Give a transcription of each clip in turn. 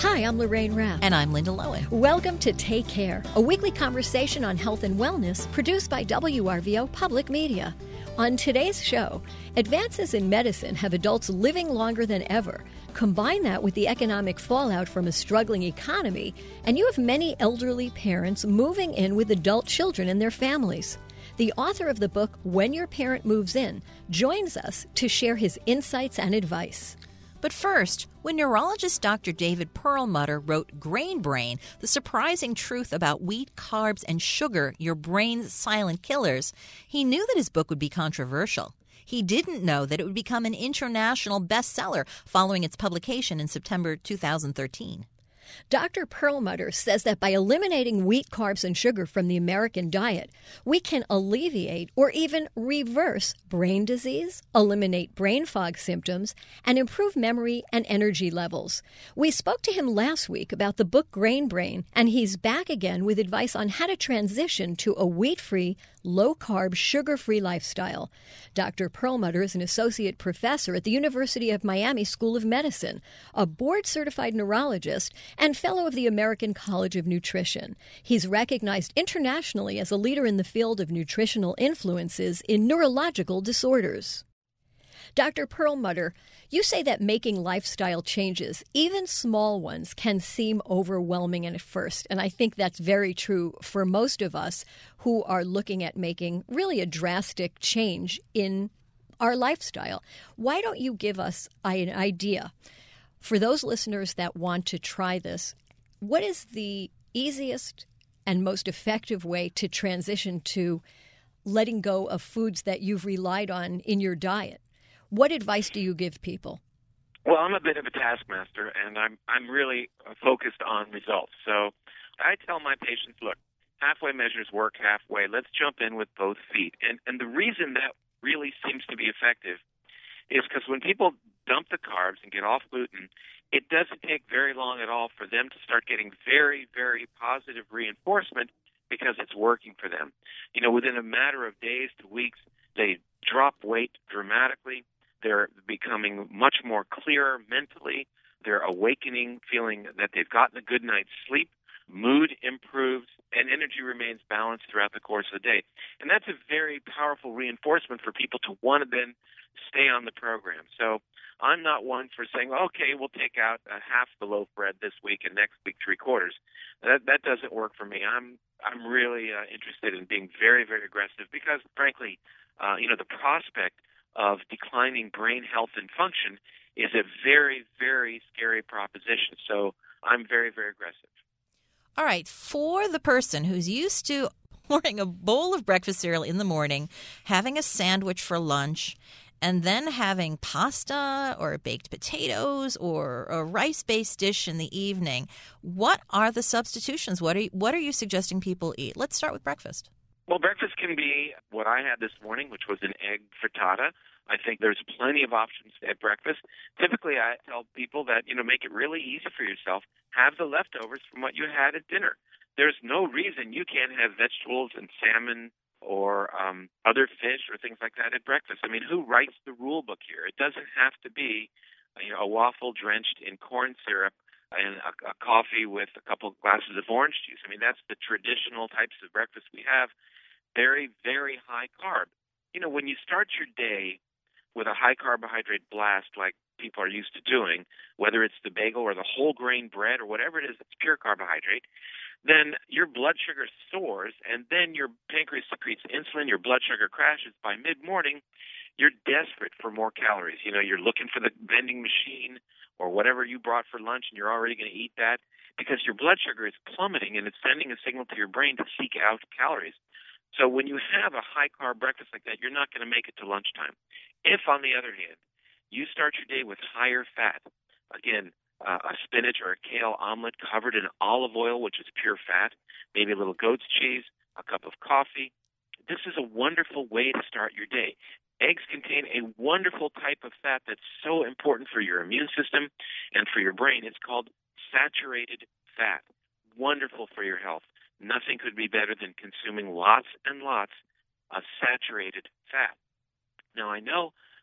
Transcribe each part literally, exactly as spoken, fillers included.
Hi, I'm Lorraine Rapp. And I'm Linda Lowen. Welcome to Take Care, a weekly conversation on health and wellness produced by W R V O Public Media. On today's show, advances in medicine have adults living longer than ever. Combine that with the economic fallout from a struggling economy, and you have many elderly parents moving in with adult children and their families. The author of the book, When Your Parent Moves In, joins us to share his insights and advice. But first, when neurologist Doctor David Perlmutter wrote Grain Brain, the surprising truth about wheat, carbs, and sugar, your brain's silent killers, he knew that his book would be controversial. He didn't know that it would become an international bestseller following its publication in September two thousand thirteen. Doctor Perlmutter says that by eliminating wheat, carbs, and sugar from the American diet, we can alleviate or even reverse brain disease, eliminate brain fog symptoms, and improve memory and energy levels. We spoke to him last week about the book Grain Brain, and he's back again with advice on how to transition to a wheat-free, low-carb, sugar-free lifestyle. Doctor Perlmutter is an associate professor at the University of Miami School of Medicine, a board-certified neurologist, and fellow of the American College of Nutrition. He's recognized internationally as a leader in the field of nutritional influences in neurological disorders. Doctor Perlmutter, you say that making lifestyle changes, even small ones, can seem overwhelming at first. And I think that's very true for most of us who are looking at making really a drastic change in our lifestyle. Why don't you give us an idea, for those listeners that want to try this, what is the easiest and most effective way to transition to letting go of foods that you've relied on in your diet? What advice do you give people? Well, I'm a bit of a taskmaster, and I'm I'm really focused on results. So I tell my patients, look, halfway measures work halfway. Let's jump in with both feet. And and the reason that really seems to be effective is because when people dump the carbs and get off gluten, it doesn't take very long at all for them to start getting very, very positive reinforcement because it's working for them. You know, within a matter of days to weeks, they drop weight dramatically. They're becoming much more clearer mentally. They're awakening, feeling that they've gotten a good night's sleep. Mood improves, and energy remains balanced throughout the course of the day. And that's a very powerful reinforcement for people to want to then stay on the program. So I'm not one for saying, okay, we'll take out uh, half the loaf bread this week and next week three quarters. That that doesn't work for me. I'm I'm really uh, interested in being very, very aggressive because, frankly, uh, you know, the prospect of declining brain health and function is a very, very scary proposition. So I'm very, very aggressive. All right. For the person who's used to pouring a bowl of breakfast cereal in the morning, having a sandwich for lunch, and then having pasta or baked potatoes or a rice-based dish in the evening, what are the substitutions? What are you, what are you suggesting people eat? Let's start with breakfast. Well, breakfast can be what I had this morning, which was an egg frittata. I think there's plenty of options at breakfast. Typically, I tell people that, you know, make it really easy for yourself. Have the leftovers from what you had at dinner. There's no reason you can't have vegetables and salmon or um, other fish or things like that at breakfast. I mean, who writes the rule book here? It doesn't have to be, you know, a waffle drenched in corn syrup and a, a coffee with a couple of glasses of orange juice. I mean, that's the traditional types of breakfast we have. Very, very high carb. You know, when you start your day with a high carbohydrate blast like people are used to doing, whether it's the bagel or the whole grain bread or whatever it is that's pure carbohydrate, then your blood sugar soars, and then your pancreas secretes insulin, your blood sugar crashes. By mid-morning, you're desperate for more calories. You know, you're looking for the vending machine or whatever you brought for lunch, and you're already going to eat that because your blood sugar is plummeting, and it's sending a signal to your brain to seek out calories. So when you have a high-carb breakfast like that, you're not going to make it to lunchtime. If, on the other hand, you start your day with higher fat, again, uh, a spinach or a kale omelet covered in olive oil, which is pure fat, maybe a little goat's cheese, a cup of coffee, this is a wonderful way to start your day. Eggs contain a wonderful type of fat that's so important for your immune system and for your brain. It's called saturated fat. Wonderful for your health. Nothing could be better than consuming lots and lots of saturated fat. Now, I know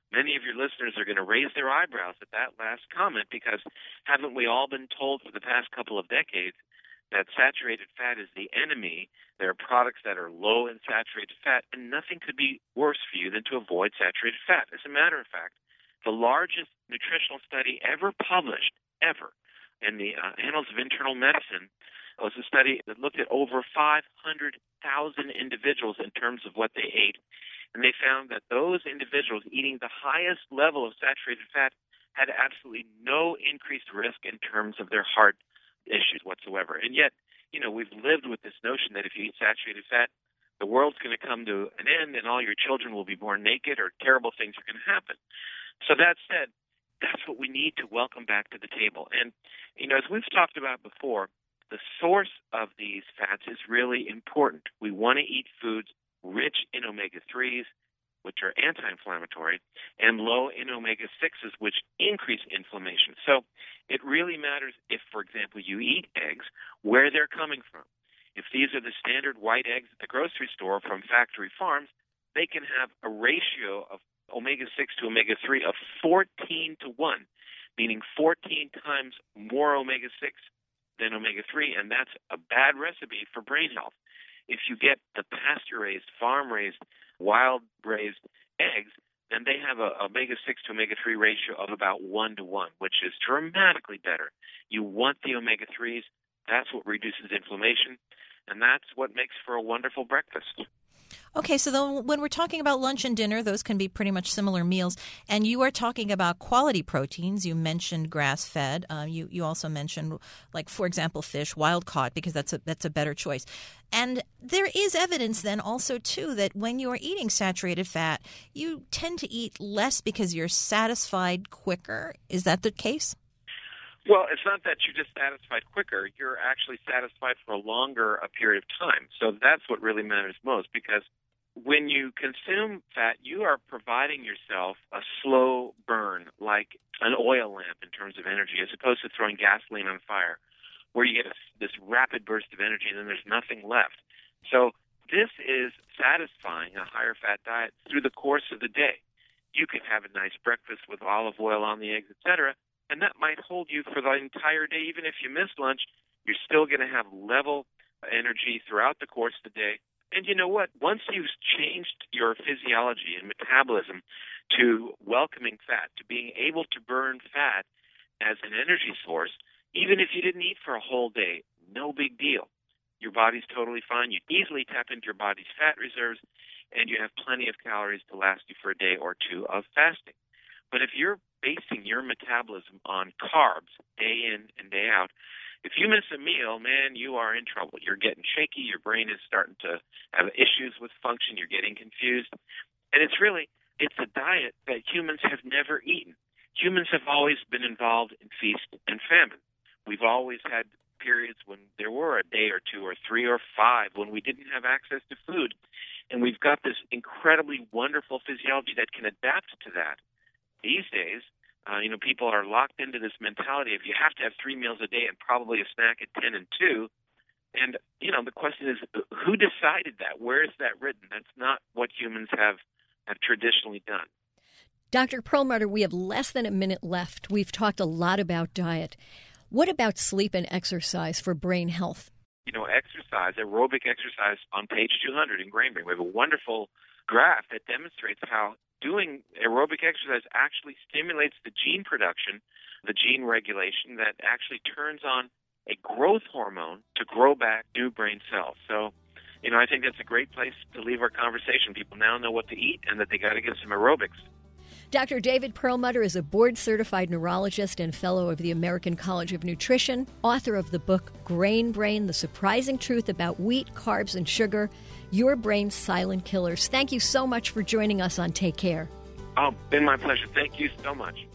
many of your listeners are going to raise their eyebrows at that last comment, because haven't we all been told for the past couple of decades that saturated fat is the enemy? There are products that are low in saturated fat, and nothing could be worse for you than to avoid saturated fat. As a matter of fact, the largest nutritional study ever published, ever, in the uh, Annals of Internal Medicine was a study that looked at over five hundred thousand individuals in terms of what they ate. And they found that those individuals eating the highest level of saturated fat had absolutely no increased risk in terms of their heart issues whatsoever. And yet, you know, we've lived with this notion that if you eat saturated fat, the world's going to come to an end and all your children will be born naked or terrible things are going to happen. So that said, that's what we need to welcome back to the table. And, you know, as we've talked about before, the source of these fats is really important. We want to eat foods rich in omega threes, which are anti-inflammatory, and low in omega sixes, which increase inflammation. So it really matters if, for example, you eat eggs, where they're coming from. If these are the standard white eggs at the grocery store from factory farms, they can have a ratio of omega six to omega three of fourteen to one, meaning fourteen times more omega six than omega three, and that's a bad recipe for brain health. If you get the pasture-raised, farm-raised, wild-raised eggs, then they have a omega six to omega three ratio of about one to one, which is dramatically better. You want the omega threes. That's what reduces inflammation, and that's what makes for a wonderful breakfast. Okay, so then when we're talking about lunch and dinner, those can be pretty much similar meals. And you are talking about quality proteins. You mentioned grass-fed. Uh, you you also mentioned, like, for example, fish, wild-caught, because that's a that's a better choice. And there is evidence then also, too, that when you are eating saturated fat, you tend to eat less because you're satisfied quicker. Is that the case? Well, it's not that you're just satisfied quicker. You're actually satisfied for a longer a period of time. So that's what really matters most, because when you consume fat, you are providing yourself a slow burn, like an oil lamp in terms of energy, as opposed to throwing gasoline on fire, where you get a, this rapid burst of energy and then there's nothing left. So this is satisfying a higher fat diet through the course of the day. You can have a nice breakfast with olive oil on the eggs, et cetera, and that might hold you for the entire day. Even if you miss lunch, you're still going to have level energy throughout the course of the day. And you know what? Once you've changed your physiology and metabolism to welcoming fat, to being able to burn fat as an energy source, even if you didn't eat for a whole day, no big deal. Your body's totally fine. You easily tap into your body's fat reserves, and you have plenty of calories to last you for a day or two of fasting. But if you're basing your metabolism on carbs day in and day out, if you miss a meal, man, you are in trouble. You're getting shaky. Your brain is starting to have issues with function. You're getting confused. And it's really, it's a diet that humans have never eaten. Humans have always been involved in feast and famine. We've always had periods when there were a day or two or three or five when we didn't have access to food. And we've got this incredibly wonderful physiology that can adapt to that. These days, uh, you know, people are locked into this mentality of you have to have three meals a day and probably a snack at ten and two. And, you know, the question is, who decided that? Where is that written? That's not what humans have, have traditionally done. Doctor Perlmutter, we have less than a minute left. We've talked a lot about diet. What about sleep and exercise for brain health? You know, exercise, aerobic exercise on page two hundred in Grain Brain. We have a wonderful graph that demonstrates how doing aerobic exercise actually stimulates the gene production, the gene regulation that actually turns on a growth hormone to grow back new brain cells. So, you know, I think that's a great place to leave our conversation. People now know what to eat and that they got to get some aerobics. Doctor David Perlmutter is a board-certified neurologist and fellow of the American College of Nutrition, author of the book Grain Brain, The Surprising Truth About Wheat, Carbs, and Sugar, Your Brain's Silent Killers. Thank you so much for joining us on Take Care. Oh, been my pleasure. Thank you so much.